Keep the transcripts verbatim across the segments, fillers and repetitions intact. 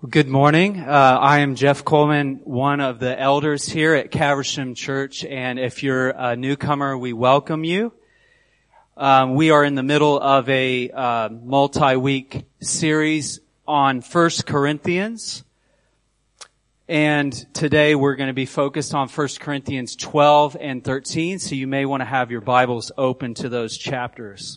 Good morning. Uh, I am Jeff Coleman, one of the elders here at Caversham Church, and if you're a newcomer, we welcome you. Um, we are in the middle of a uh, multi-week series on First Corinthians, and today we're going to be focused on First Corinthians twelve and thirteen, so you may want to have your Bibles open to those chapters.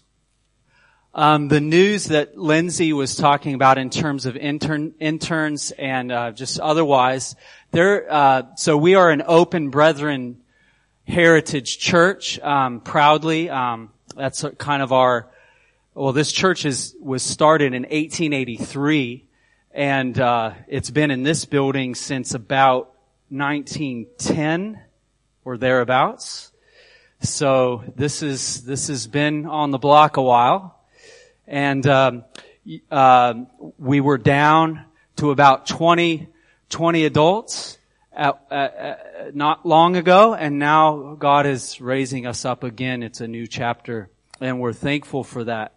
Um, the news that Lindsay was talking about in terms of intern, interns and uh, just otherwise, there. Uh, so we are an Open Brethren Heritage Church, um, proudly. Um, that's kind of our. Well, this church is was started in eighteen eighty-three, and uh, it's been in this building since about nineteen ten or thereabouts. So this is this has been on the block a while. And um, uh, we were down to about twenty, twenty adults at, at, not long ago, and now God is raising us up again. It's a new chapter, and we're thankful for that.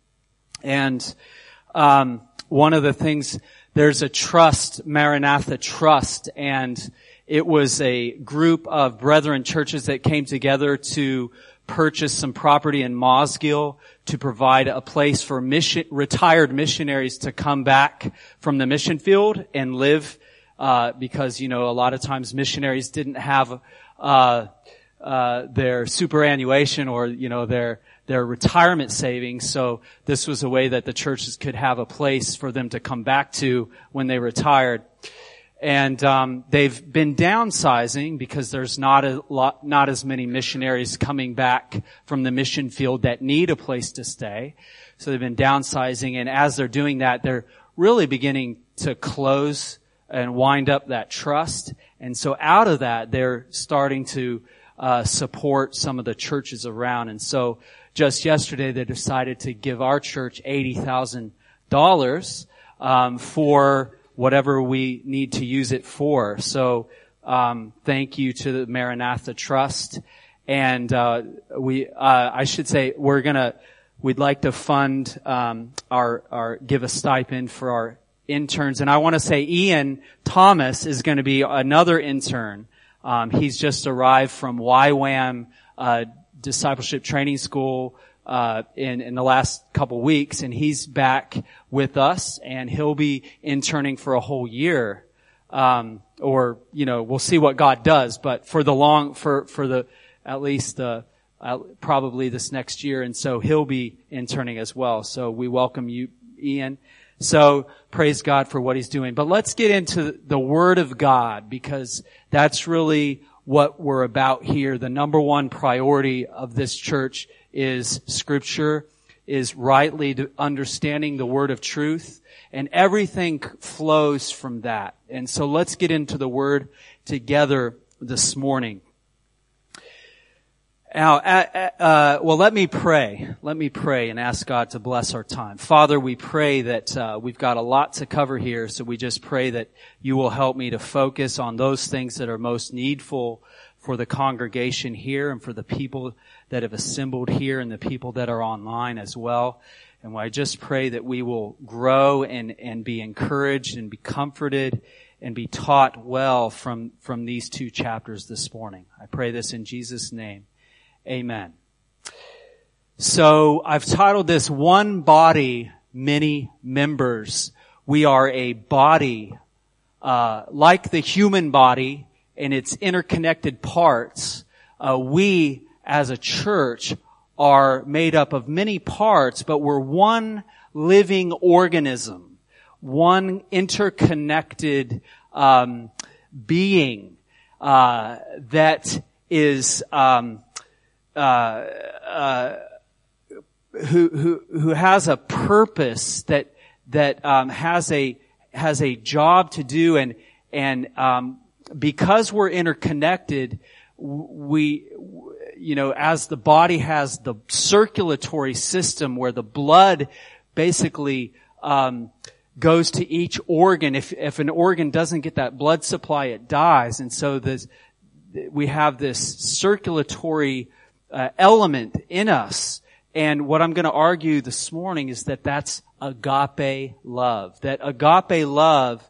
And um, one of the things, there's a trust, Maranatha Trust, and it was a group of brethren churches that came together to purchase some property in Mosgiel to provide a place for mission, retired missionaries to come back from the mission field and live, uh, because, you know, a lot of times missionaries didn't have, uh, uh, their superannuation or, you know, their, their retirement savings. So this was a way that the churches could have a place for them to come back to when they retired. And um they've been downsizing because there's not a lot, not as many missionaries coming back from the mission field that need a place to stay. So they've been downsizing, and as they're doing that, they're really beginning to close and wind up that trust. And so out of that, they're starting to uh support some of the churches around. And so just yesterday, they decided to give our church eighty thousand dollars um for whatever we need to use it for. So, um, thank you to the Maranatha Trust. And, uh, we, uh, I should say we're gonna, we'd like to fund, um, our, our, give a stipend for our interns. And I want to say Ian Thomas is going to be another intern. Um, he's just arrived from Y WAM, uh, Discipleship Training School, uh, in, in the last couple weeks, and he's back with us, and he'll be interning for a whole year. Um, or, you know, we'll see what God does, but for the long, for, for the, at least, uh, uh, probably this next year, and so he'll be interning as well. So we welcome you, Ian. So praise God for what he's doing. But let's get into the Word of God, because that's really what we're about here. The number one priority of this church is Scripture, is rightly understanding the word of truth, and everything flows from that. And so let's get into the Word together this morning. Now, uh, uh, well, let me pray. Let me pray and ask God to bless our time. Father, we pray that uh, we've got a lot to cover here, so we just pray that you will help me to focus on those things that are most needful for the congregation here and for the people that have assembled here and the people that are online as well. And I just pray that we will grow and, and be encouraged and be comforted and be taught well from, from these two chapters this morning. I pray this in Jesus' name. Amen. So I've titled this One Body, Many Members. We are a body, uh, like the human body and its interconnected parts. Uh, we as a church are made up of many parts, but we're one living organism, one interconnected um, being uh, that is um, uh, uh, who who who has a purpose, that that um, has a has a job to do, and and um, because we're interconnected, we, you know, as the body has the circulatory system where the blood basically um goes to each organ. If if an organ doesn't get that blood supply, it dies. And so this, we have this circulatory uh, element in us. And what I'm going to argue this morning is that that's agape love. That agape love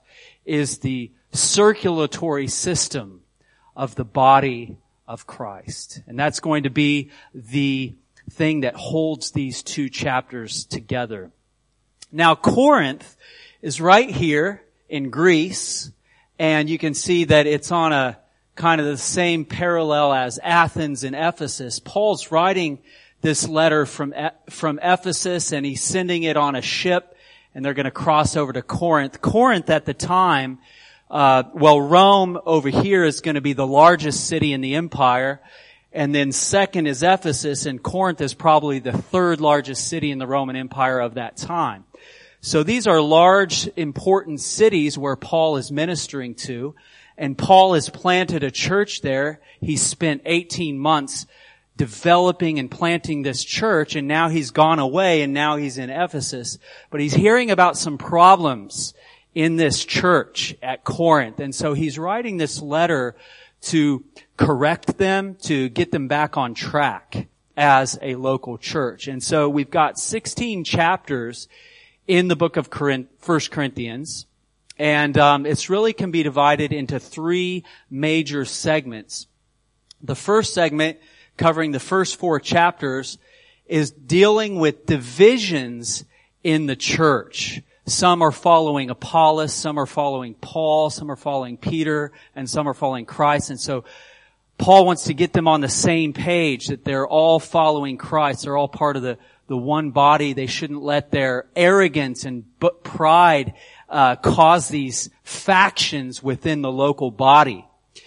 is the circulatory system of the body of Christ. And that's going to be the thing that holds these two chapters together. Now, Corinth is right here in Greece, and you can see that it's on a kind of the same parallel as Athens and Ephesus. Paul's writing this letter from from Ephesus, and he's sending it on a ship, and they're going to cross over to Corinth. Corinth at the time, uh, well, Rome over here is going to be the largest city in the empire, and then second is Ephesus, and Corinth is probably the third largest city in the Roman Empire of that time. So these are large, important cities where Paul is ministering to, and Paul has planted a church there. He spent eighteen months developing and planting this church, and now he's gone away, and now he's in Ephesus. But he's hearing about some problems in this church at Corinth, and so he's writing this letter to correct them, to get them back on track as a local church. And so we've got sixteen chapters in the book of First Corinthians, and um, it's really can be divided into three major segments. The first segment, covering the first four chapters, is dealing with divisions in the church. Some are following Apollos, some are following Paul, some are following Peter, and some are following Christ. And so Paul wants to get them on the same page, that they're all following Christ. They're all part of the the one body. They shouldn't let their arrogance and pride uh, cause these factions within the local body.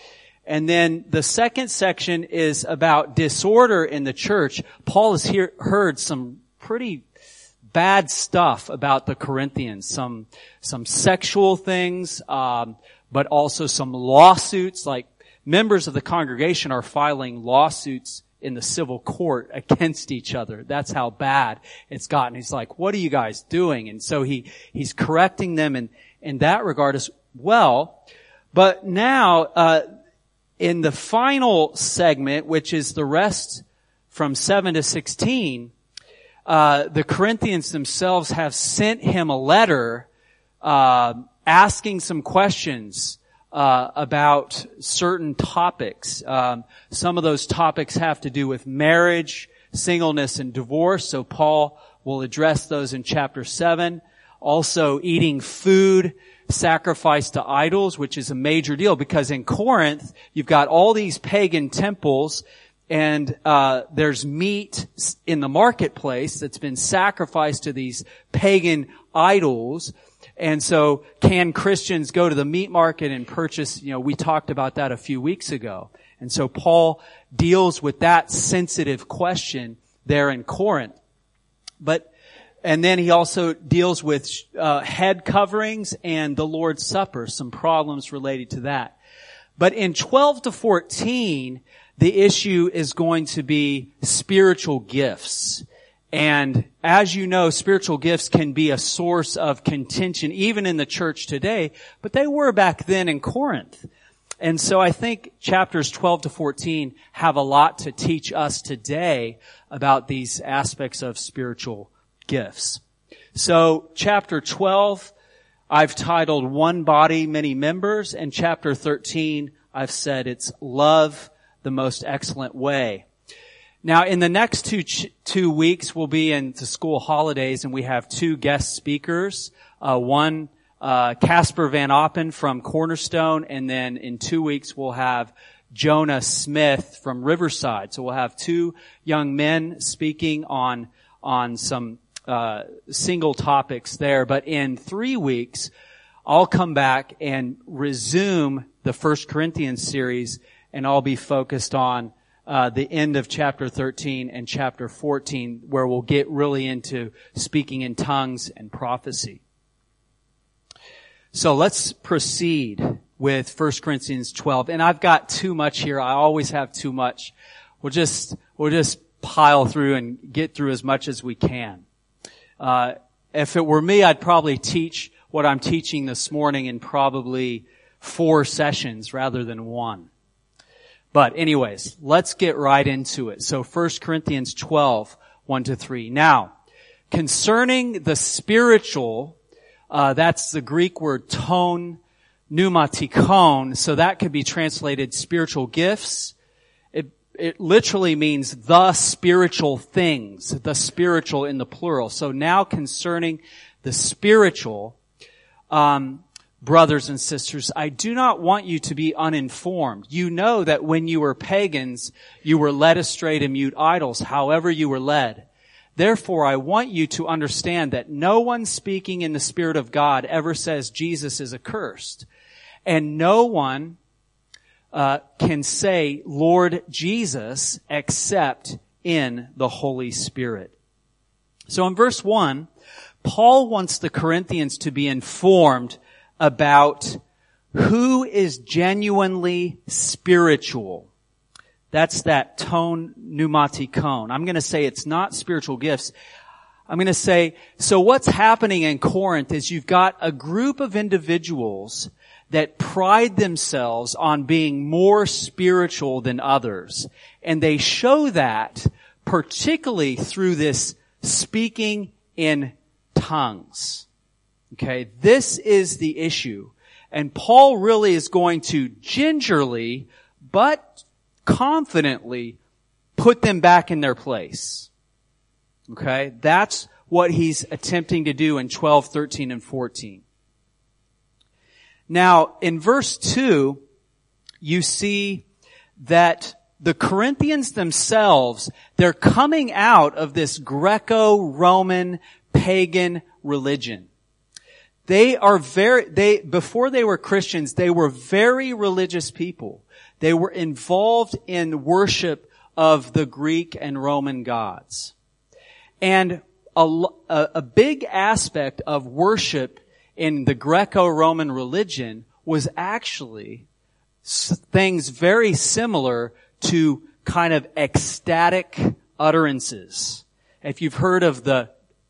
And then the second section is about disorder in the church. Paul has hear, heard some pretty bad stuff about the Corinthians, some some sexual things, um, but also some lawsuits. Like members of the congregation are filing lawsuits in the civil court against each other. That's how bad it's gotten. He's like, what are you guys doing? And so he, he's correcting them in, in that regard as well. But now, uh, in the final segment, which is the rest from seven to sixteen, uh, the Corinthians themselves have sent him a letter, uh, asking some questions Uh, about certain topics. Um, some of those topics have to do with marriage, singleness, and divorce. So Paul will address those in chapter seven. Also, eating food sacrificed to idols, which is a major deal because in Corinth, you've got all these pagan temples, and uh there's meat in the marketplace that's been sacrificed to these pagan idols. And so can Christians go to the meat market and purchase, you know, we talked about that a few weeks ago. And so Paul deals with that sensitive question there in Corinth. But, and then he also deals with uh, head coverings and the Lord's Supper, some problems related to that. But in twelve to fourteen, the issue is going to be spiritual gifts. And as you know, spiritual gifts can be a source of contention even in the church today, but they were back then in Corinth. And so I think chapters twelve to fourteen have a lot to teach us today about these aspects of spiritual gifts. So chapter twelve, I've titled One Body, Many Members, and chapter thirteen, I've said it's Love the Most Excellent Way. Now, in the next two ch- two weeks, we'll be into school holidays, and we have two guest speakers. Uh, one, uh, Casper Van Oppen from Cornerstone, and then in two weeks we'll have Jonah Smith from Riverside. So we'll have two young men speaking on on some uh single topics there. But in three weeks, I'll come back and resume the First Corinthians series, and I'll be focused on Uh, the end of chapter thirteen and chapter fourteen, where we'll get really into speaking in tongues and prophecy. So let's proceed with First Corinthians twelve. And I've got too much here. I always have too much. We'll just, we'll just pile through and get through as much as we can. Uh, if it were me, I'd probably teach what I'm teaching this morning in probably four sessions rather than one. But anyways, let's get right into it. So First Corinthians twelve, one to three. Now, concerning the spiritual, uh, that's the Greek word ton, pneumatikon, so that could be translated spiritual gifts. It, it literally means the spiritual things, the spiritual in the plural. So now concerning the spiritual, um, brothers and sisters, I do not want you to be uninformed. You know that when you were pagans, you were led astray to mute idols, however you were led. Therefore, I want you to understand that no one speaking in the Spirit of God ever says Jesus is accursed. And no one uh, can say, Lord Jesus, except in the Holy Spirit. So in verse one, Paul wants the Corinthians to be informed about who is genuinely spiritual. That's that tone pneumatikon. I'm going to say it's not spiritual gifts. I'm going to say, so what's happening in Corinth is you've got a group of individuals that pride themselves on being more spiritual than others. And they show that particularly through this speaking in tongues. Okay, this is the issue. And Paul really is going to gingerly, but confidently put them back in their place. Okay, that's what he's attempting to do in twelve, thirteen, and fourteen. Now, in verse two, you see that the Corinthians themselves, they're coming out of this Greco-Roman pagan religion. They are very, they, before they were Christians, they were very religious people. They were involved in worship of the Greek and Roman gods. And a, a, a big aspect of worship in the Greco-Roman religion was actually things very similar to kind of ecstatic utterances. If you've heard of the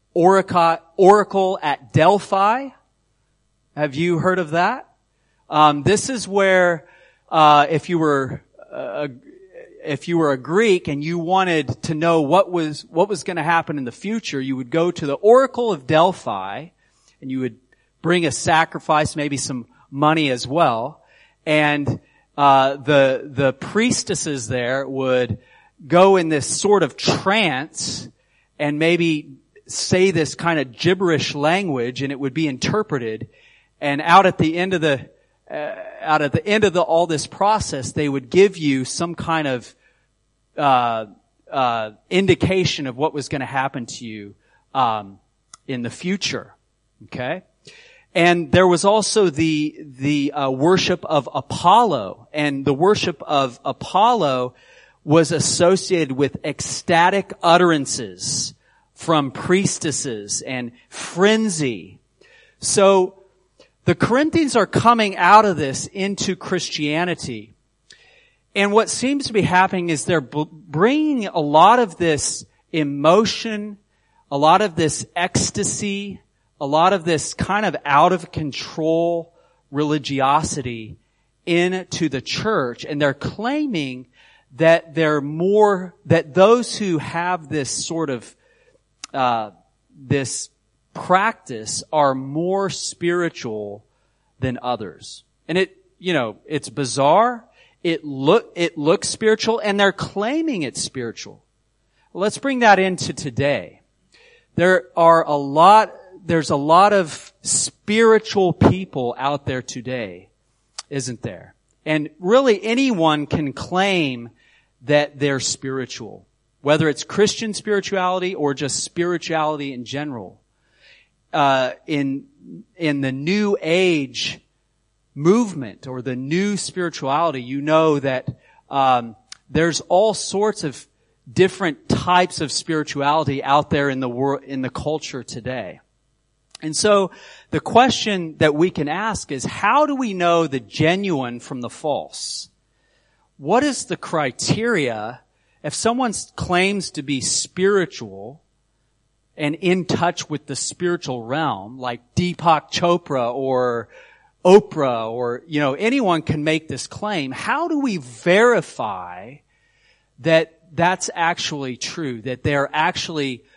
oracle at Delphi, have you heard of that? Um, this is where, uh, if you were, uh, if you were a Greek and you wanted to know what was, what was going to happen in the future, you would go to the Oracle of Delphi and you would bring a sacrifice, maybe some money as well. And, uh, the, the priestesses there would go in this sort of trance and maybe say this kind of gibberish language, and it would be interpreted. And out at the end of the, uh, out at the end of the, all this process, they would give you some kind of, uh, uh, indication of what was going to happen to you, um, in the future. Okay? And there was also the, the, uh, worship of Apollo. And the worship of Apollo was associated with ecstatic utterances from priestesses and frenzy. So, the Corinthians are coming out of this into Christianity. And what seems to be happening is they're bringing a lot of this emotion, a lot of this ecstasy, a lot of this kind of out of control religiosity into the church. And they're claiming that they're more, that those who have this sort of, uh, this practice are more spiritual than others. And it, you know, it's bizarre. It look, it looks spiritual, and they're claiming it's spiritual. Let's bring that into today. There are a lot, there's a lot of spiritual people out there today, isn't there? And really anyone can claim that they're spiritual, whether it's Christian spirituality or just spirituality in general. Uh, in, in the New Age movement or the new spirituality, you know that, um, there's all sorts of different types of spirituality out there in the world, in the culture today. And so the question that we can ask is, how do we know the genuine from the false? What is the criteria if someone claims to be spiritual and in touch with the spiritual realm, like Deepak Chopra or Oprah, or, you know, anyone can make this claim. How do we verify that that's actually true, that they're actually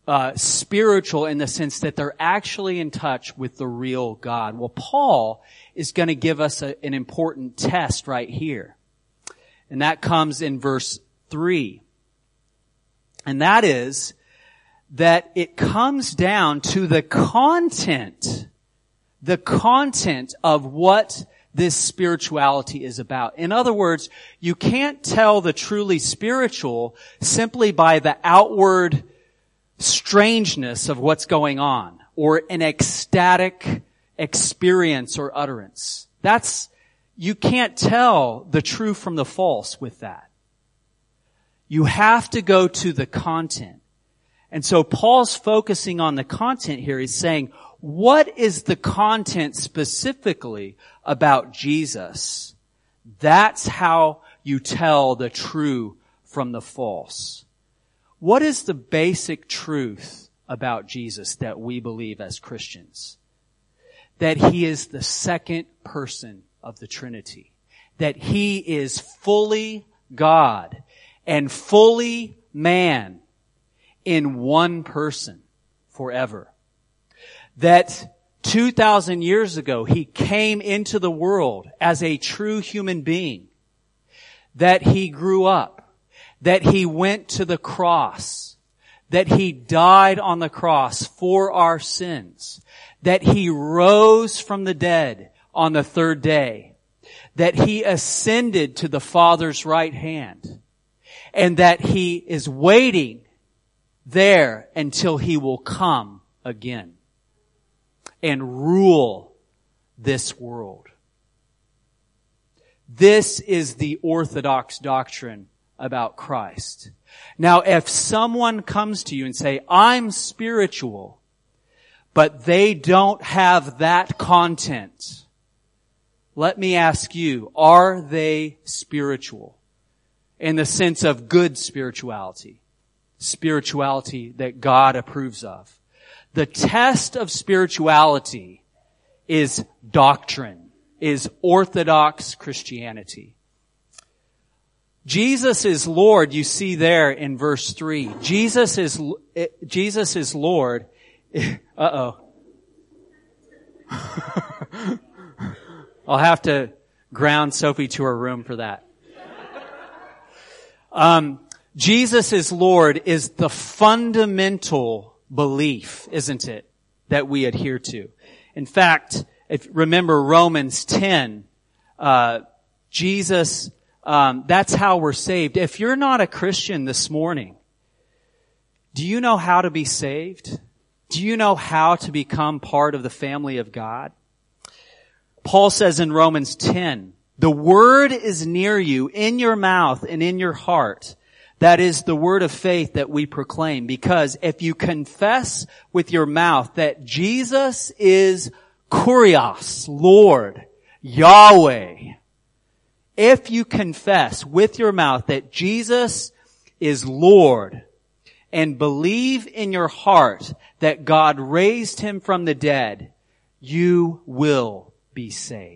uh, spiritual in the sense that they're actually in touch with the real God. Well, Paul is going to give us a, an important test right here. And that comes in verse three. And that is that it comes down to the content, the content of what this spirituality is about. In other words, you can't tell the truly spiritual simply by the outward strangeness of what's going on or an ecstatic experience or utterance. That's, you can't tell the true from the false with that. You have to go to the content. And so Paul's focusing on the content here. He's saying, what is the content specifically about Jesus? That's how you tell the true from the false. What is the basic truth about Jesus that we believe as Christians? That He is the second person of the Trinity. That He is fully God and fully man in one person forever. That two thousand years ago He came into the world as a true human being. That He grew up. That He went to the cross. That He died on the cross for our sins. That He rose from the dead on the third day. That He ascended to the Father's right hand. And that He is waiting there until He will come again and rule this world. This is the orthodox doctrine about Christ. Now, if someone comes to you and say, I'm spiritual, but they don't have that content, let me ask you, are they spiritual? In the sense of good spirituality. Spirituality that God approves of. The test of spirituality is doctrine, is orthodox Christianity. Jesus is Lord, you see there in verse three. Jesus is, Jesus is Lord. Uh-oh. I'll have to ground Sophie to her room for that. Um, Jesus is Lord is the fundamental belief, isn't it, that we adhere to. In fact, if remember Romans ten, uh, Jesus, um, that's how we're saved. If you're not a Christian this morning, do you know how to be saved? Do you know how to become part of the family of God? Paul says in Romans ten, the word is near you, in your mouth and in your heart. That is the word of faith that we proclaim. Because if you confess with your mouth that Jesus is Kurios, Lord, Yahweh, if you confess with your mouth that Jesus is Lord and believe in your heart that God raised Him from the dead, you will be saved.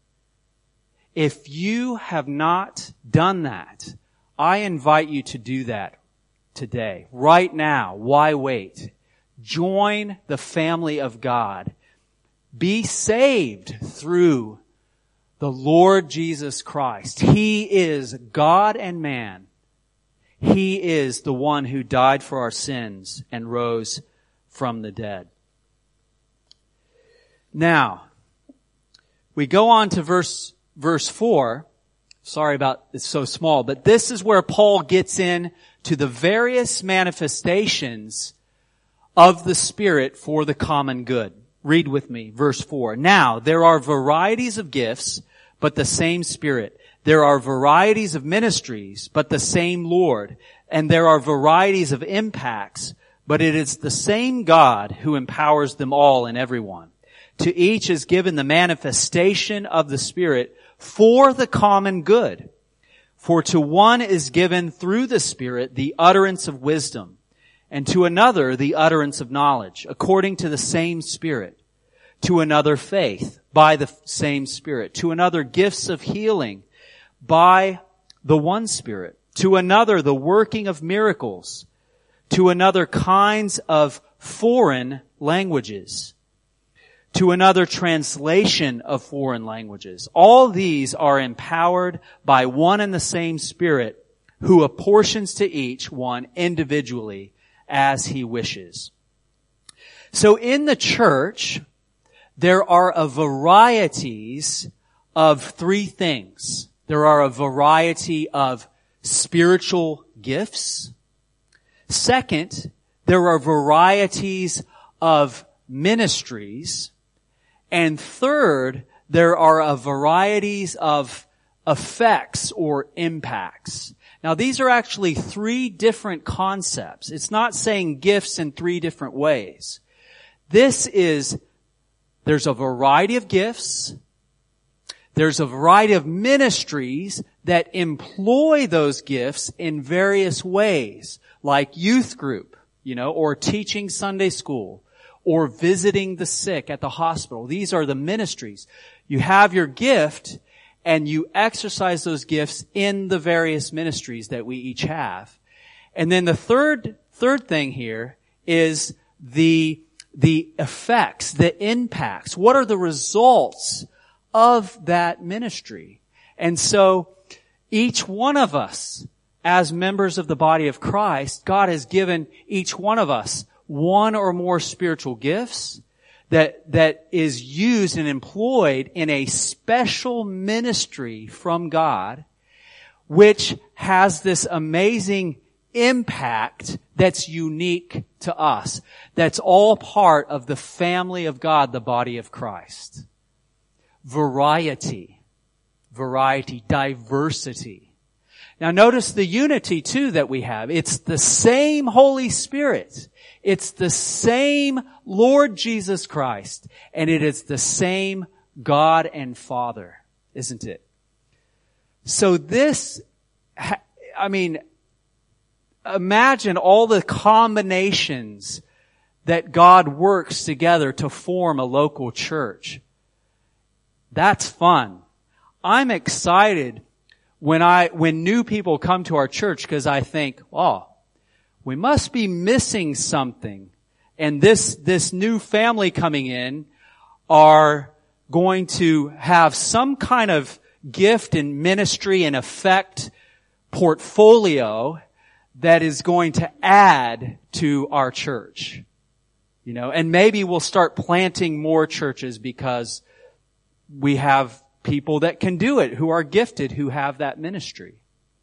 If you have not done that, I invite you to do that today, right now. Why wait? Join the family of God. Be saved through the Lord Jesus Christ. He is God and man. He is the one who died for our sins and rose from the dead. Now, we go on to verse verse four. Sorry about it's so small, but this is where Paul gets in to the various manifestations of the Spirit for the common good. Read with me, verse four. Now, there are varieties of gifts, but the same Spirit. There are varieties of ministries, but the same Lord. And there are varieties of impacts, but it is the same God who empowers them all and everyone. To each is given the manifestation of the Spirit for the common good. For to one is given through the Spirit the utterance of wisdom, and to another the utterance of knowledge, according to the same Spirit. To another faith, by the same Spirit. To another gifts of healing, by the one Spirit. To another the working of miracles. to another kinds of foreign languages, to another translation of foreign languages. All these are empowered by one and the same Spirit, who apportions to each one individually as He wishes. So in the church, there are a varieties of three things. There are a variety of spiritual gifts. Second, there are varieties of ministries. And third, there are a varieties of effects or impacts. Now, these are actually three different concepts. It's not saying gifts in three different ways. This is, there's a variety of gifts. There's a variety of ministries that employ those gifts in various ways, like youth group, you know, or teaching Sunday school, or visiting the sick at the hospital. These are the ministries. You have your gift, and you exercise those gifts in the various ministries that we each have. And then the third, third thing here is the, the effects, the impacts. What are the results of that ministry? And so, each one of us, as members of the body of Christ, God has given each one of us one or more spiritual gifts that, that is used and employed in a special ministry from God, which has this amazing impact that's unique to us. That's all part of the family of God, the body of Christ. Variety. Variety. Diversity. Now notice the unity too that we have. It's the same Holy Spirit. It's the same Lord Jesus Christ. And it is the same God and Father, isn't it? So this, I mean, imagine all the combinations that God works together to form a local church. That's fun. I'm excited when I, when new people come to our church, because I think, oh, we must be missing something. And this, this new family coming in are going to have some kind of gift and ministry and effect portfolio that is going to add to our church. You know, and maybe we'll start planting more churches because we have people that can do it, who are gifted, who have that ministry.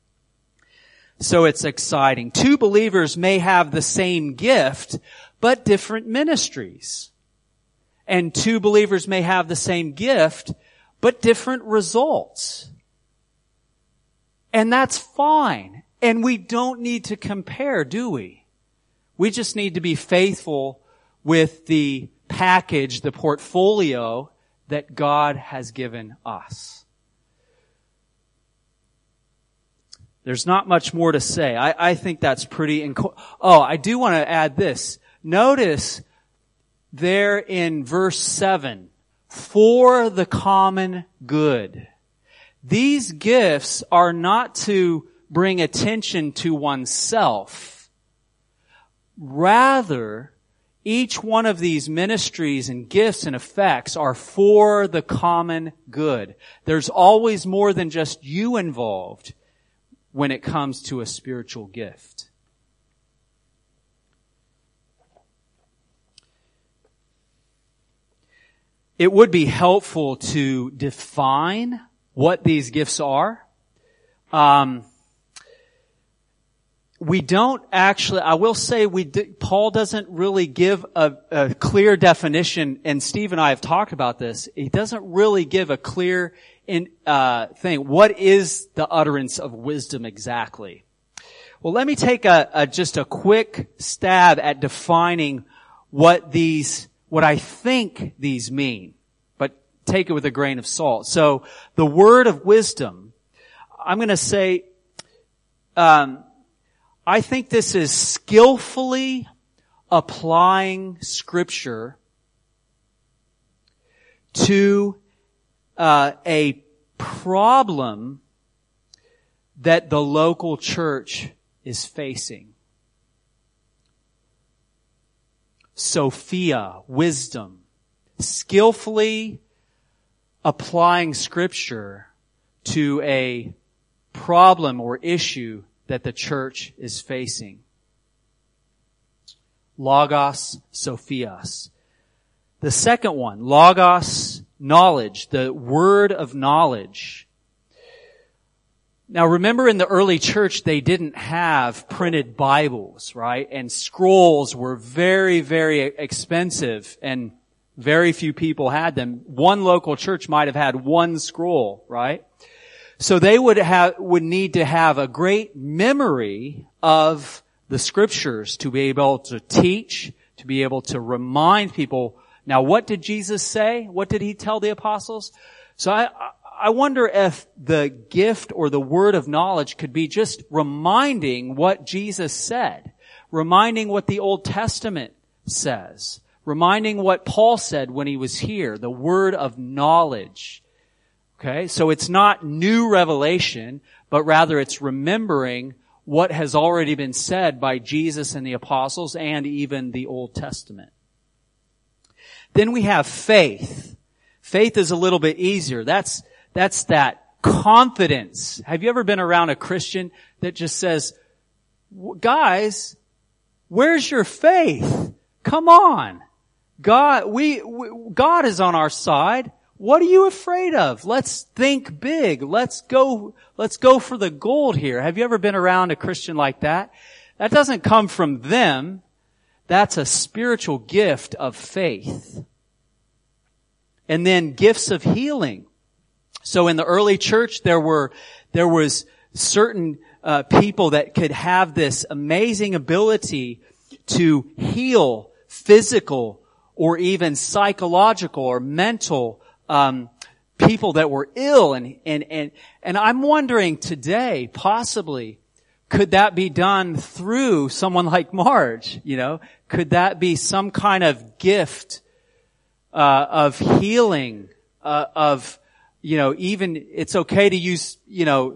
So it's exciting. Two believers may have the same gift, but different ministries. And two believers may have the same gift, but different results. And that's fine. And we don't need to compare, do we? We just need to be faithful with the package, the portfolio that God has given us. There's not much more to say. I, I think that's pretty inco- Oh, I do want to add this. Notice there in verse seven, for the common good. These gifts are not to bring attention to oneself. Rather, each one of these ministries and gifts and effects are for the common good. There's always more than just you involved when it comes to a spiritual gift. It would be helpful to define what these gifts are. Um, we don't actually, I will say we, Paul doesn't really give a, a clear definition, and Steve and I have talked about this. He doesn't really give a clear in, uh, thing. What is the utterance of wisdom exactly? Well, let me take a, a just a quick stab at defining what these, what I think these mean, but take it with a grain of salt. So, the word of wisdom, I'm going to say, um, I think this is skillfully applying Scripture to uh, a problem that the local church is facing. Sophia, wisdom, skillfully applying Scripture to a problem or issue that the church is facing. Logos, Sophias. The second one, Logos, knowledge, the word of knowledge. Now remember, in the early church, they didn't have printed Bibles, right? And scrolls were very, very expensive, and very few people had them. One local church might have had one scroll, right? So they would have, would need to have a great memory of the Scriptures to be able to teach, to be able to remind people. Now, what did Jesus say? What did He tell the apostles? So I, I wonder if the gift or the word of knowledge could be just reminding what Jesus said, reminding what the Old Testament says, reminding what Paul said when he was here, the word of knowledge. Okay, so it's not new revelation, but rather it's remembering what has already been said by Jesus and the apostles and even the Old Testament. Then we have faith. Faith is a little bit easier. That's, that's that confidence. Have you ever been around a Christian that just says, guys, where's your faith? Come on. God, we, we God is on our side. What are you afraid of? Let's think big. Let's go, let's go for the gold here. Have you ever been around a Christian like that? That doesn't come from them. That's a spiritual gift of faith. And then gifts of healing. So in the early church, there were, there was certain uh, people that could have this amazing ability to heal physical or even psychological or mental Um, people that were ill, and, and, and, and I'm wondering today, possibly, could that be done through someone like Marge? You know, could that be some kind of gift, uh, of healing, uh, of, you know, even, it's okay to use, you know,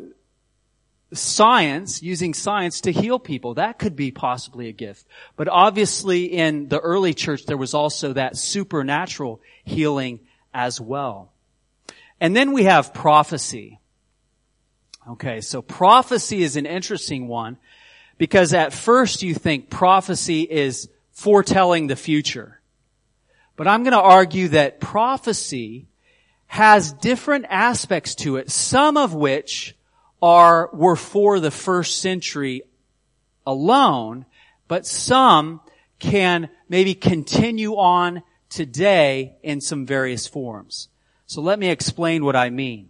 science, using science to heal people. That could be possibly a gift. But obviously in the early church, there was also that supernatural healing as well. And then we have prophecy. Okay, so prophecy is an interesting one because at first you think prophecy is foretelling the future. But I'm going to argue that prophecy has different aspects to it, some of which are were for the first century alone, but some can maybe continue on today in some various forms. So let me explain what I mean.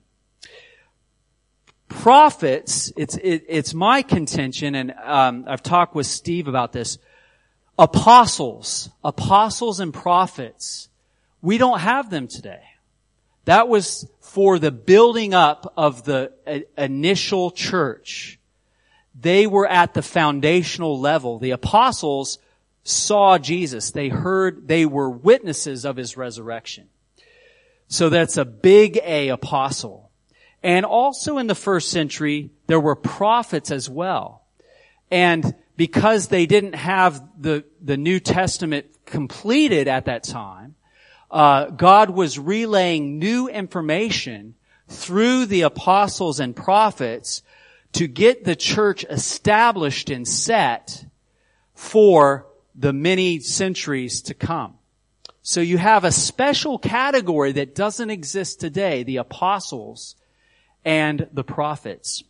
Prophets, it's it, it's my contention, and um, I've talked with Steve about this. Apostles, apostles and prophets, we don't have them today. That was for the building up of the uh, initial church. They were at the foundational level. The apostles saw Jesus. They heard, they were witnesses of His resurrection. So that's a big A, apostle. And also in the first century, there were prophets as well. And because they didn't have the, the New Testament completed at that time, uh, God was relaying new information through the apostles and prophets to get the church established and set for the many centuries to come. So you have a special category that doesn't exist today, the apostles and the prophets.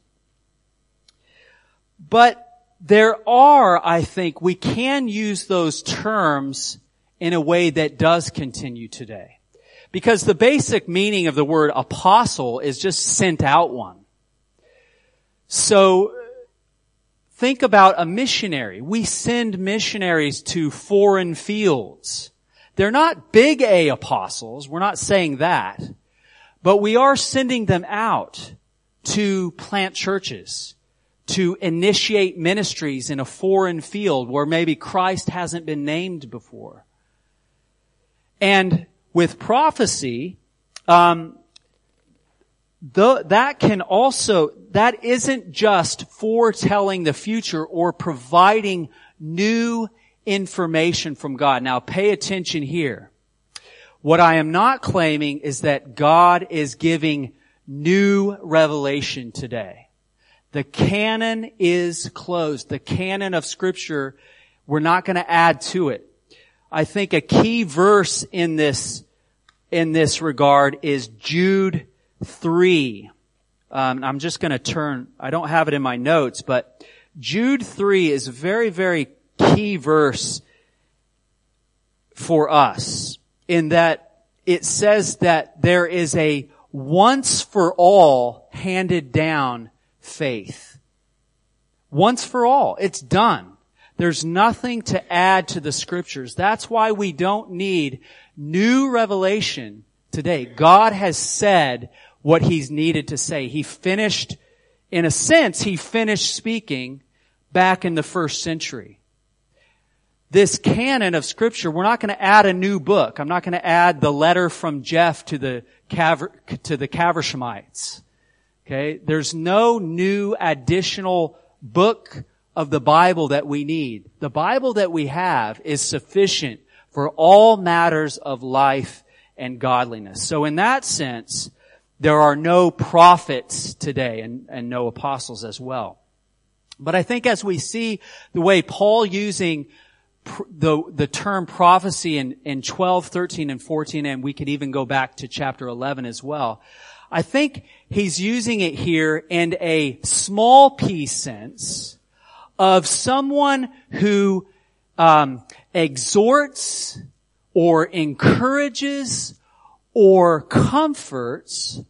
But there are, I think, we can use those terms in a way that does continue today. Because the basic meaning of the word apostle is just sent out one. So think about a missionary. We send missionaries to foreign fields. They're not big A apostles. We're not saying that. But we are sending them out to plant churches, to initiate ministries in a foreign field where maybe Christ hasn't been named before. And with prophecy, um, the, that can also, that isn't just foretelling the future or providing new information from God. Now pay attention here. What I am not claiming is that God is giving new revelation today. The canon is closed. The canon of Scripture, we're not going to add to it. I think a key verse in this, in this regard is Jude three. Um, I'm just going to turn, I don't have it in my notes, but Jude three is a very, very key verse for us in that it says that there is a once for all handed down faith. Once for all. It's done. There's nothing to add to the Scriptures. That's why we don't need new revelation today. God has said what He's needed to say. He finished, in a sense, He finished speaking back in the first century. This canon of Scripture, we're not going to add a new book. I'm not going to add the letter from Jeff to the Caver, to the Cavershamites. Okay? There's no new additional book of the Bible that we need. The Bible that we have is sufficient for all matters of life and godliness. So in that sense, there are no prophets today and, and no apostles as well. But I think as we see the way Paul using pr- the, the term prophecy in, in twelve, thirteen, and fourteen, and we could even go back to chapter eleven as well, I think he's using it here in a small p sense of someone who um, exhorts or encourages or comforts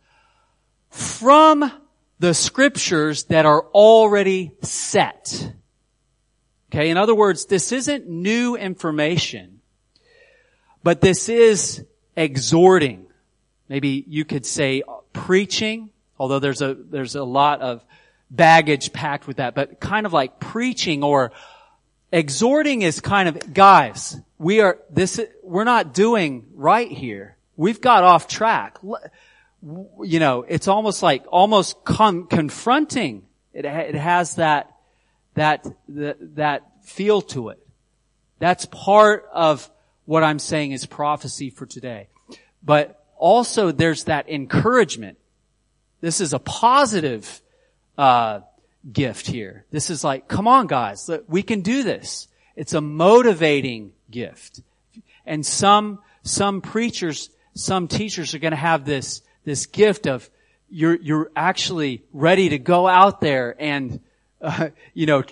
from the Scriptures that are already set. Okay, in other words, this isn't new information, but this is exhorting. Maybe you could say preaching, although there's a there's a lot of baggage packed with that, but kind of like preaching or exhorting is kind of, guys, we are this we're not doing right here. We've got off track. You know, it's almost like almost con- confronting. It ha- it has that that that that feel to it. That's part of what I'm saying is prophecy for today. But also there's that encouragement. This is a positive uh gift here. This is like, come on guys, we can do this. It's a motivating gift. And some some preachers, some teachers are going to have this this gift of you're you're actually ready to go out there and uh, you know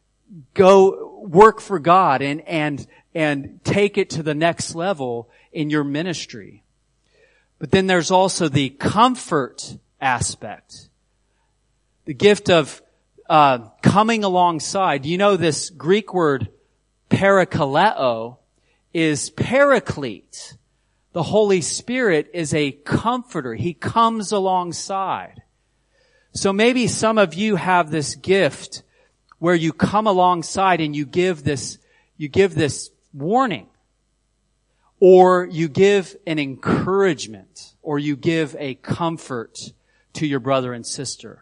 go work for God and and and take it to the next level in your ministry. But then there's also the comfort aspect. The gift of uh coming alongside. You know, this Greek word parakaleo is paraclete. The Holy Spirit is a comforter. He comes alongside. So maybe some of you have this gift where you come alongside and you give this, you give this warning, or you give an encouragement, or you give a comfort to your brother and sister.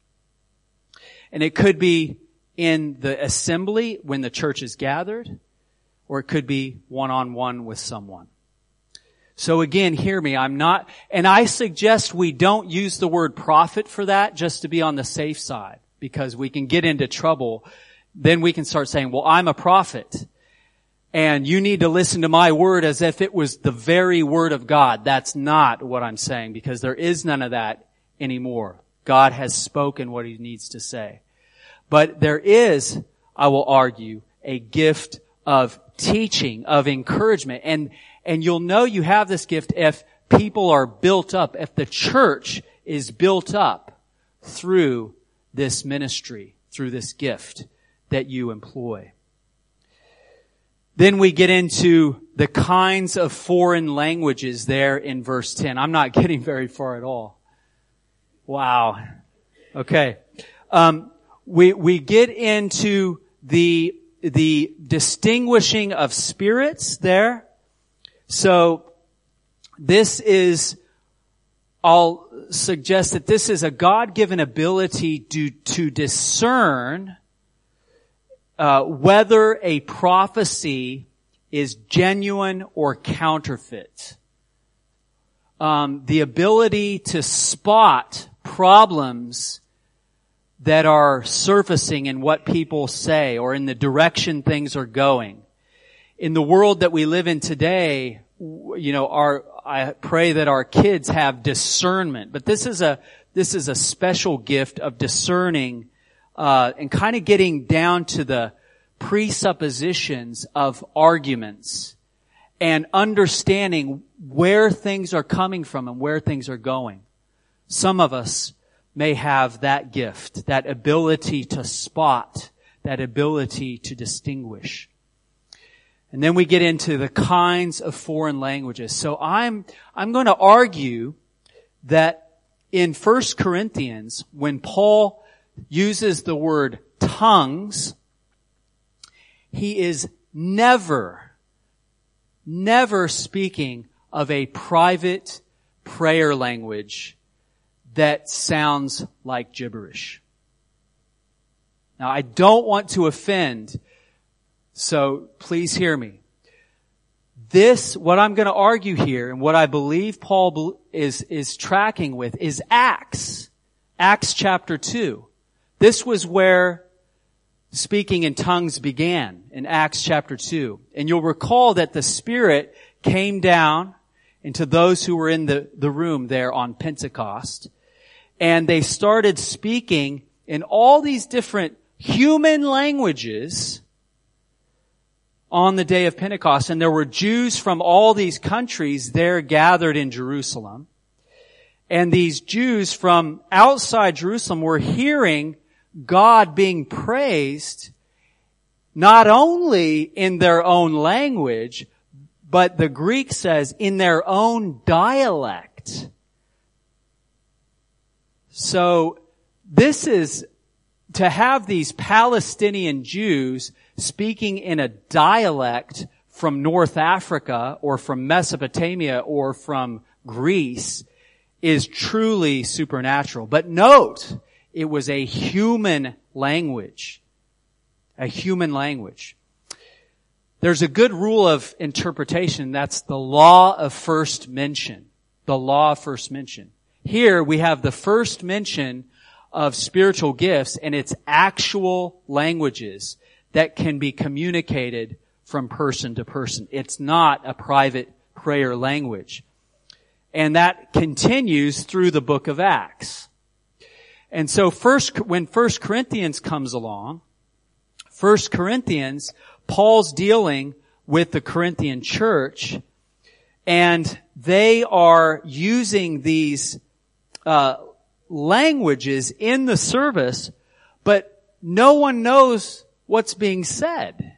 And it could be in the assembly when the church is gathered, or it could be one-on-one with someone. So again, hear me, I'm not, and I suggest we don't use the word prophet for that just to be on the safe side, because we can get into trouble. Then we can start saying, well, I'm a prophet, and you need to listen to my word as if it was the very word of God. That's not what I'm saying, because there is none of that anymore. God has spoken what He needs to say. But there is, I will argue, a gift of teaching, of encouragement. And And you'll know you have this gift if people are built up, if the church is built up through this ministry, through this gift that you employ. Then we get into the kinds of foreign languages there in verse ten. I'm not getting very far at all. Wow. Okay. Um, we, we get into the, the distinguishing of spirits there. So this is, I'll suggest that this is a God-given ability to, to discern uh, whether a prophecy is genuine or counterfeit. Um, the ability to spot problems that are surfacing in what people say or in the direction things are going. In the world that we live in today, you know, our, I pray that our kids have discernment, but this is a, this is a special gift of discerning, uh, and kind of getting down to the presuppositions of arguments and understanding where things are coming from and where things are going. Some of us may have that gift, that ability to spot, that ability to distinguish. And then we get into the kinds of foreign languages. So I'm, I'm going to argue that in First Corinthians, when Paul uses the word tongues, he is never, never speaking of a private prayer language that sounds like gibberish. Now, I don't want to offend, so please hear me. This, what I'm going to argue here, and what I believe Paul is, is tracking with, is Acts. Acts chapter two. This was where speaking in tongues began, in Acts chapter two. And you'll recall that the Spirit came down into those who were in the, the room there on Pentecost. And they started speaking in all these different human languages on the day of Pentecost. And there were Jews from all these countries there gathered in Jerusalem. And these Jews from outside Jerusalem were hearing God being praised not only in their own language, but the Greek says in their own dialect. So this is to have these Palestinian Jews speaking in a dialect from North Africa or from Mesopotamia or from Greece is truly supernatural. But note, it was a human language. A human language. There's a good rule of interpretation. That's the law of first mention. The law of first mention. Here we have the first mention of spiritual gifts, and it's actual languages that can be communicated from person to person. It's not a private prayer language. And that continues through the book of Acts. And so first, when First Corinthians comes along, First Corinthians, Paul's dealing with the Corinthian church, and they are using these uh languages in the service, but no one knows what's being said.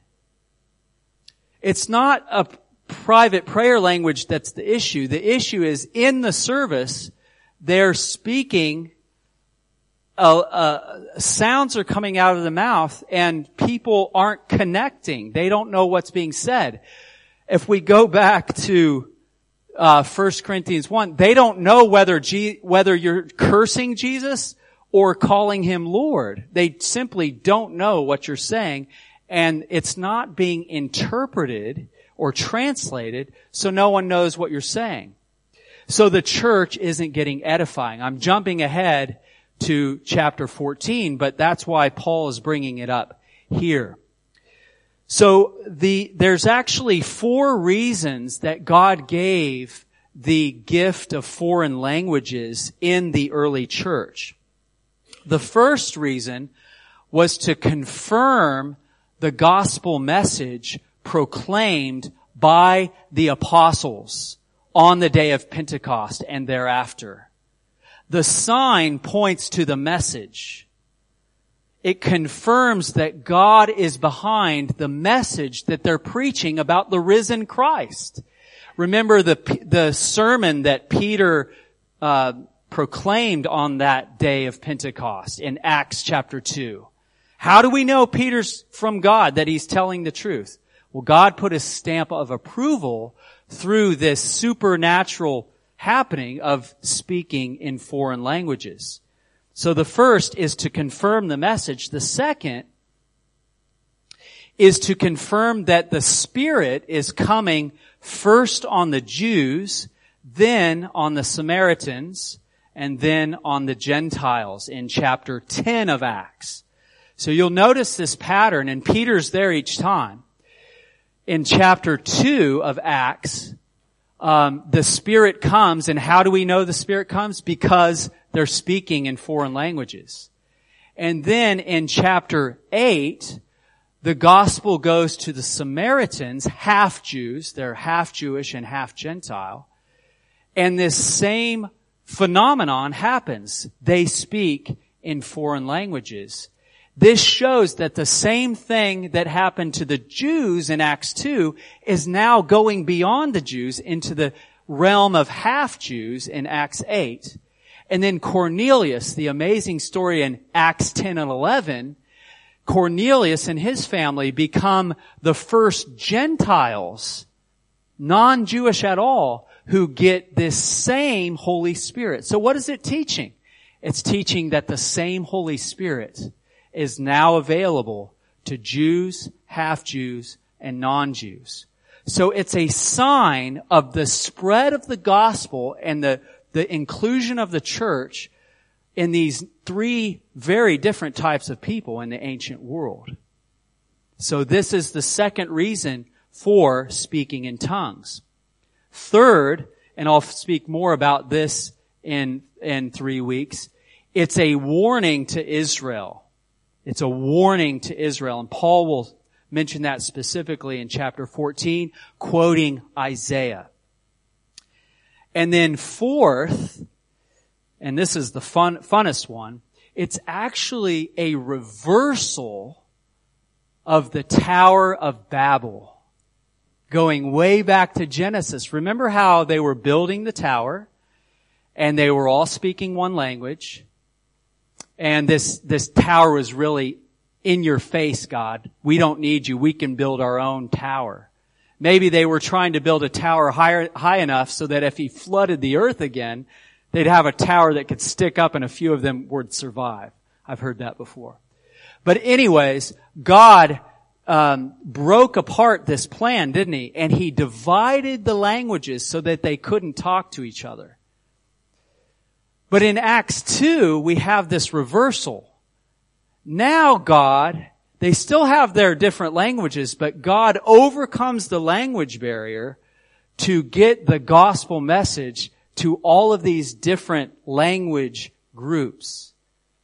It's not a private prayer language that's the issue. The issue is in the service, they're speaking, uh, uh, sounds are coming out of the mouth and people aren't connecting. They don't know what's being said. If we go back to uh First Corinthians one, they don't know whether G- whether you're cursing Jesus or calling him Lord. They simply don't know what you're saying, and it's not being interpreted or translated, so no one knows what you're saying. So the church isn't getting edifying. I'm jumping ahead to chapter fourteen, but that's why Paul is bringing it up here. So the, there's actually four reasons that God gave the gift of foreign languages in the early church. The first reason was to confirm the gospel message proclaimed by the apostles on the day of Pentecost and thereafter. The sign points to the message. It confirms that God is behind the message that they're preaching about the risen Christ. Remember the the sermon that Peter uh proclaimed on that day of Pentecost in Acts chapter two. How do we know Peter's from God, that he's telling the truth? Well, God put a stamp of approval through this supernatural happening of speaking in foreign languages. So the first is to confirm the message. The second is to confirm that the Spirit is coming first on the Jews, then on the Samaritans, and then on the Gentiles in chapter ten of Acts. So you'll notice this pattern, and Peter's there each time. In chapter two of Acts, um, the Spirit comes, and how do we know the Spirit comes? Because they're speaking in foreign languages. And then in chapter eight, the gospel goes to the Samaritans, half Jews, they're half Jewish and half Gentile, and this same phenomenon happens. They speak in foreign languages. This shows that the same thing that happened to the Jews in Acts two is now going beyond the Jews into the realm of half Jews in Acts eight. And then Cornelius, the amazing story in Acts ten and eleven, Cornelius and his family become the first Gentiles, non-Jewish at all, who get this same Holy Spirit. So what is it teaching? It's teaching that the same Holy Spirit is now available to Jews, half-Jews, and non-Jews. So it's a sign of the spread of the gospel and the, the inclusion of the church in these three very different types of people in the ancient world. So this is the second reason for speaking in tongues. Third, and I'll speak more about this in, in three weeks, it's a warning to Israel. It's a warning to Israel. And Paul will mention that specifically in chapter fourteen, quoting Isaiah. And then fourth, and this is the fun, funnest one, it's actually a reversal of the Tower of Babel. Going way back to Genesis. Remember how they were building the tower and they were all speaking one language, and this, this tower was really in your face, God. We don't need you. We can build our own tower. Maybe they were trying to build a tower higher, high enough so that if he flooded the earth again, they'd have a tower that could stick up and a few of them would survive. I've heard that before. But anyways, God um broke apart this plan, didn't he? And he divided the languages so that they couldn't talk to each other. But in Acts two, we have this reversal. Now God, they still have their different languages, but God overcomes the language barrier to get the gospel message to all of these different language groups.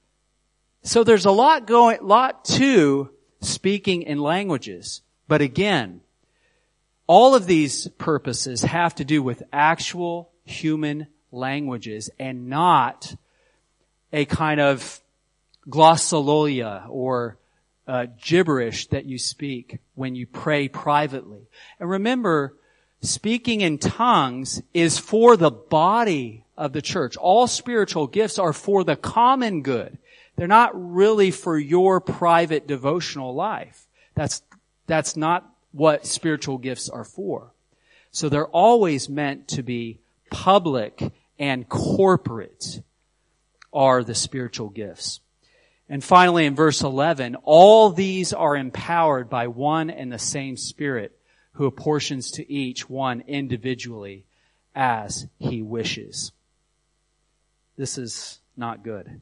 So there's a lot going, lot to speaking in languages. But again, all of these purposes have to do with actual human languages and not a kind of glossolalia or uh, gibberish that you speak when you pray privately. And remember, speaking in tongues is for the body of the church. All spiritual gifts are for the common good. They're not really for your private devotional life. That's, that's not what spiritual gifts are for. So they're always meant to be public and corporate are the spiritual gifts. And finally in verse eleven, all these are empowered by one and the same Spirit who apportions to each one individually as he wishes. This is not good.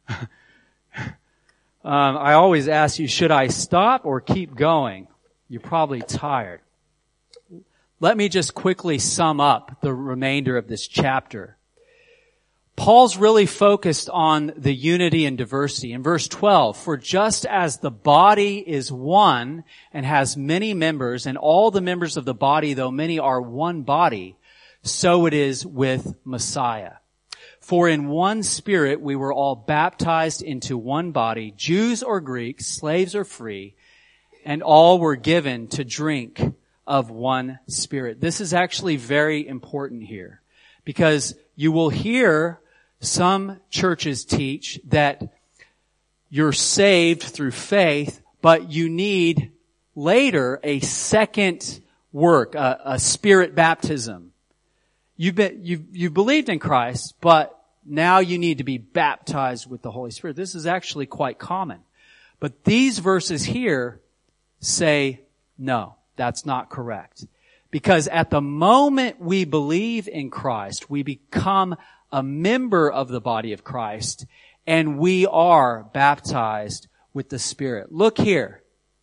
Um, I always ask you, should I stop or keep going? You're probably tired. Let me just quickly sum up the remainder of this chapter. Paul's really focused on the unity and diversity. In verse twelve, for just as the body is one and has many members, and all the members of the body, though many, are one body, so it is with Messiah. For in one Spirit we were all baptized into one body, Jews or Greeks, slaves or free, and all were given to drink of one Spirit. This is actually very important here, because you will hear some churches teach that you're saved through faith, but you need later a second work, a, a Spirit baptism. You've been, you've, you've believed in Christ, but now you need to be baptized with the Holy Spirit. This is actually quite common. But these verses here say, no, that's not correct. Because at the moment we believe in Christ, we become a member of the body of Christ, and we are baptized with the Spirit. Look here.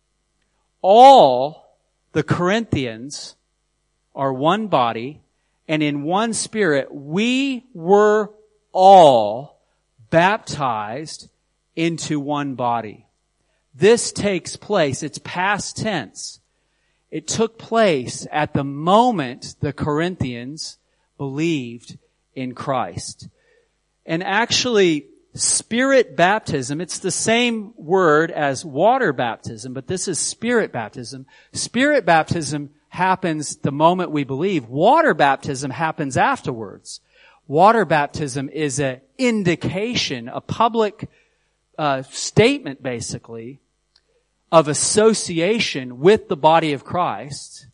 All the Corinthians are one body, and in one Spirit, we were all baptized into one body. This takes place, it's past tense. It took place at the moment the Corinthians believed in Christ. And actually, Spirit baptism, it's the same word as water baptism, but this is Spirit baptism. Spirit baptism happens the moment we believe. Water baptism happens afterwards. Water baptism is an indication, a public uh, statement basically, of association with the body of Christ.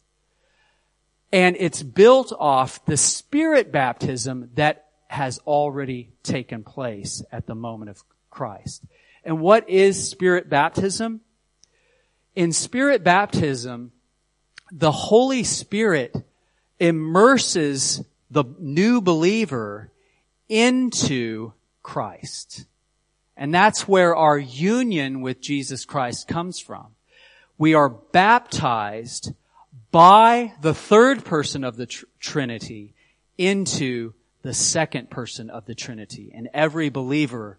And it's built off the Spirit baptism that has already taken place at the moment of Christ. And what is Spirit baptism? In Spirit baptism, the Holy Spirit immerses the new believer into Christ. And that's where our union with Jesus Christ comes from. We are baptized by the third person of the tr- Trinity into the second person of the Trinity. And every believer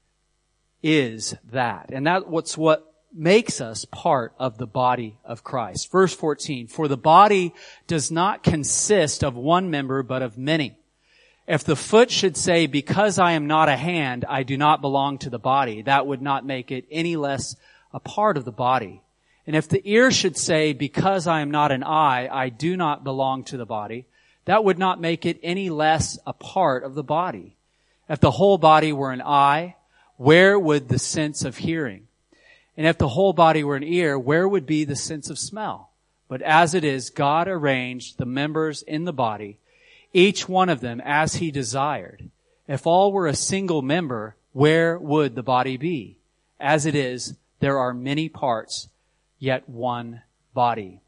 is that. And that's what's what makes us part of the body of Christ. Verse fourteen, for the body does not consist of one member, but of many. If the foot should say, because I am not a hand, I do not belong to the body, that would not make it any less a part of the body. And if the ear should say, because I am not an eye, I do not belong to the body, that would not make it any less a part of the body. If the whole body were an eye, where would the sense of hearing? And if the whole body were an ear, where would be the sense of smell? But as it is, God arranged the members in the body, each one of them as He desired. If all were a single member, where would the body be? As it is, there are many parts, yet one body.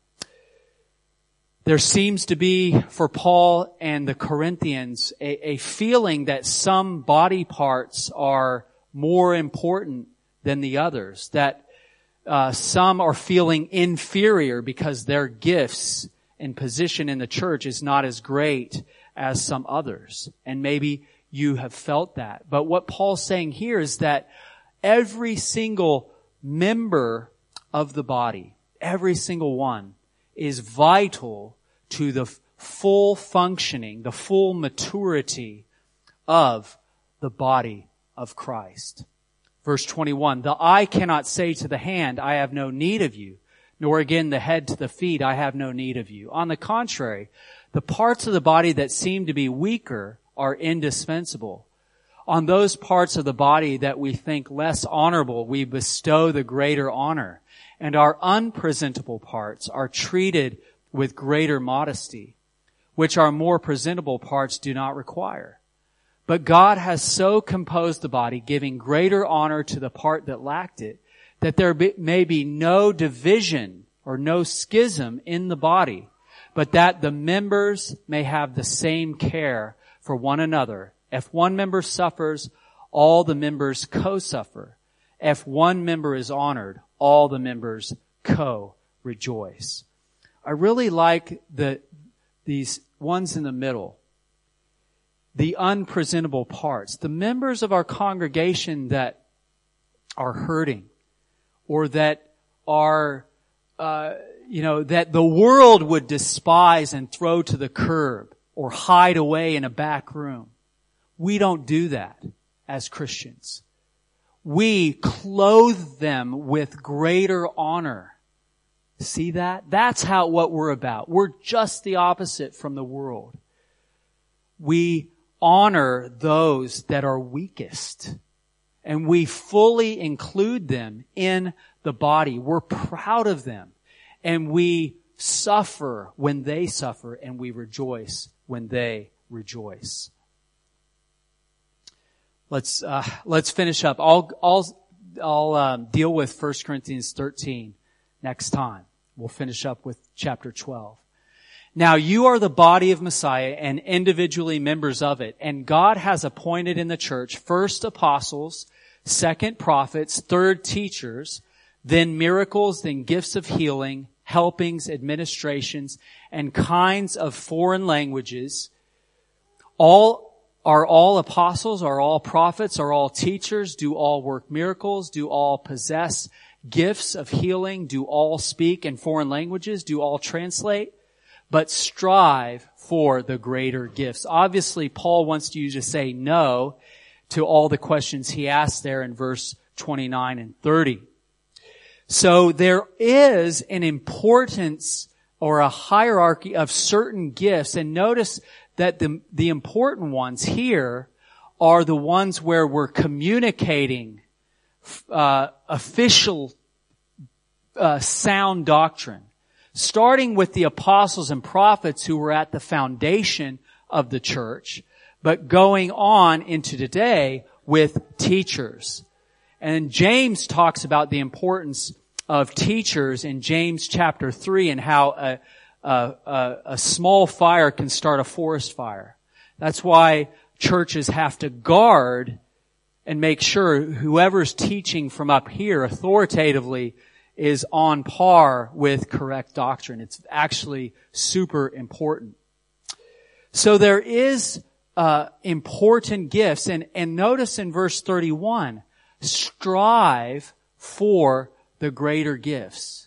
There seems to be, for Paul and the Corinthians, a, a feeling that some body parts are more important than the others, that uh, some are feeling inferior because their gifts and position in the church is not as great as some others. And maybe you have felt that. But what Paul's saying here is that every single member of the body, every single one, is vital to the full functioning, the full maturity of the body of Christ. Verse twenty-one, the eye cannot say to the hand, I have no need of you, nor again the head to the feet, I have no need of you. On the contrary, the parts of the body that seem to be weaker are indispensable. On those parts of the body that we think less honorable, we bestow the greater honor. And our unpresentable parts are treated with greater modesty, which our more presentable parts do not require. But God has so composed the body, giving greater honor to the part that lacked it, that there be, may be no division or no schism in the body, but that the members may have the same care for one another. If one member suffers, all the members co-suffer. If one member is honored, all the members co-rejoice. I really like the these ones in the middle, the unpresentable parts, the members of our congregation that are hurting or that are, uh, you know, that the world would despise and throw to the curb or hide away in a back room. We don't do that as Christians. We clothe them with greater honor. See that? That's how what we're about. We're just the opposite from the world. We honor those that are weakest, and we fully include them in the body. We're proud of them, and we suffer when they suffer, and we rejoice when they rejoice. Let's uh, let's finish up. I'll I'll I'll um, deal with First Corinthians thirteen next time. We'll finish up with chapter twelve. Now you are the body of Messiah and individually members of it. And God has appointed in the church first apostles, second prophets, third teachers, then miracles, then gifts of healing, helpings, administrations, and kinds of foreign languages. All are all apostles, are all prophets, are all teachers, do all work miracles, do all possess gifts of healing, do all speak in foreign languages, do all translate. But strive for the greater gifts. Obviously, Paul wants you to say no to all the questions he asked there in verse twenty-nine and thirty. So there is an importance or a hierarchy of certain gifts. And notice that the, the important ones here are the ones where we're communicating uh, official uh, sound doctrine. Starting with the apostles and prophets who were at the foundation of the church, but going on into today with teachers. And James talks about the importance of teachers in James chapter three and how a, a, a, a small fire can start a forest fire. That's why churches have to guard and make sure whoever's teaching from up here authoritatively is on par with correct doctrine. It's actually super important. So there is uh important gifts. And, and notice in verse thirty-one, strive for the greater gifts.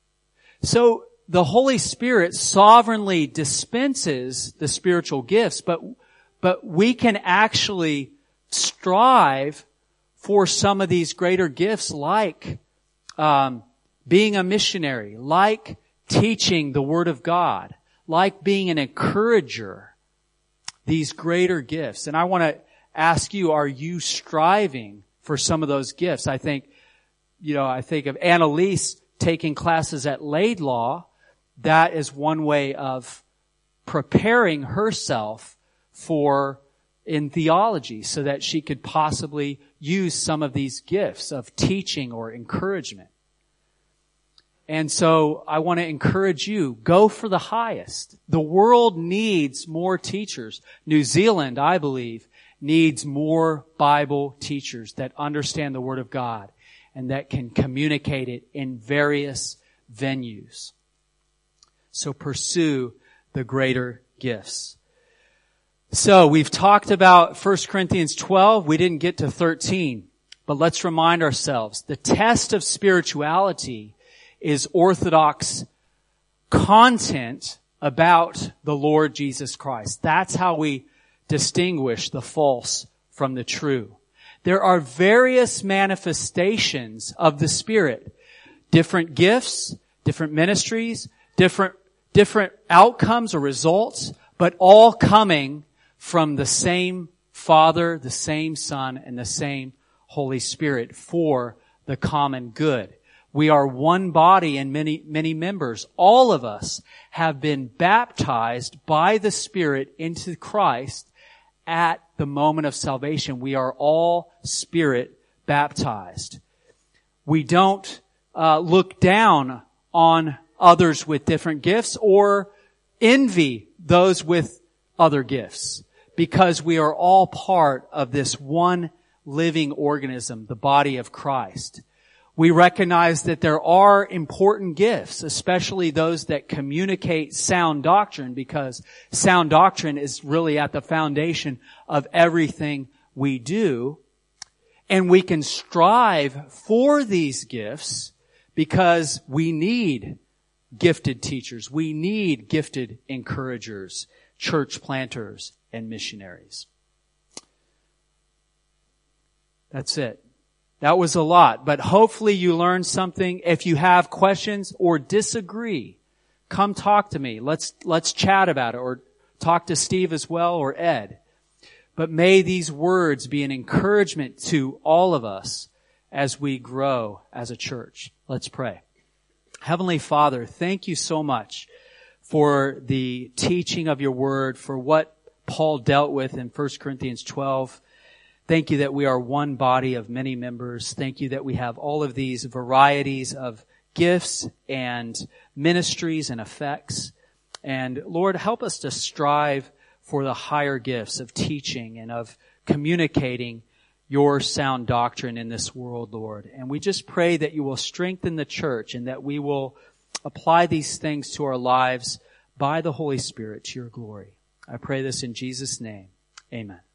So the Holy Spirit sovereignly dispenses the spiritual gifts, but, but we can actually strive for some of these greater gifts like um being a missionary, like teaching the Word of God, like being an encourager, these greater gifts. And I want to ask you, are you striving for some of those gifts? I think, you know, I think of Annalise taking classes at Laidlaw. That is one way of preparing herself for in theology so that she could possibly use some of these gifts of teaching or encouragement. And so I want to encourage you, go for the highest. The world needs more teachers. New Zealand, I believe, needs more Bible teachers that understand the Word of God and that can communicate it in various venues. So pursue the greater gifts. So we've talked about First Corinthians twelve. We didn't get to thirteen, but let's remind ourselves the test of spirituality is orthodox content about the Lord Jesus Christ. That's how we distinguish the false from the true. There are various manifestations of the Spirit, different gifts, different ministries, different, different outcomes or results, but all coming from the same Father, the same Son, and the same Holy Spirit for the common good. We are one body and many, many members. All of us have been baptized by the Spirit into Christ at the moment of salvation. We are all Spirit baptized. We don't uh, look down on others with different gifts or envy those with other gifts because we are all part of this one living organism, the body of Christ. We recognize that there are important gifts, especially those that communicate sound doctrine, because sound doctrine is really at the foundation of everything we do. And we can strive for these gifts because we need gifted teachers. We need gifted encouragers, church planters, and missionaries. That's it. That was a lot, but hopefully you learned something. If you have questions or disagree, come talk to me. Let's, let's chat about it, or talk to Steve as well, or Ed. But may these words be an encouragement to all of us as we grow as a church. Let's pray. Heavenly Father, thank you so much for the teaching of your word, for what Paul dealt with in First Corinthians twelve. Thank you that we are one body of many members. Thank you that we have all of these varieties of gifts and ministries and effects. And Lord, help us to strive for the higher gifts of teaching and of communicating your sound doctrine in this world, Lord. And we just pray that you will strengthen the church and that we will apply these things to our lives by the Holy Spirit to your glory. I pray this in Jesus' name. Amen.